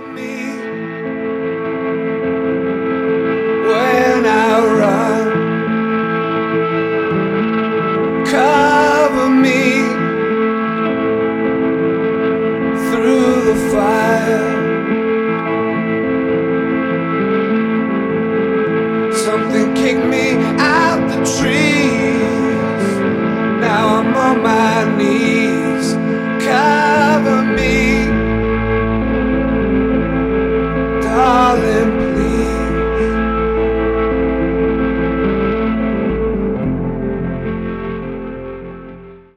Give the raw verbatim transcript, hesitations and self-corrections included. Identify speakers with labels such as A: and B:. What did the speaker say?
A: me when I run. Cover me through the fire. Something kicked me out the tree.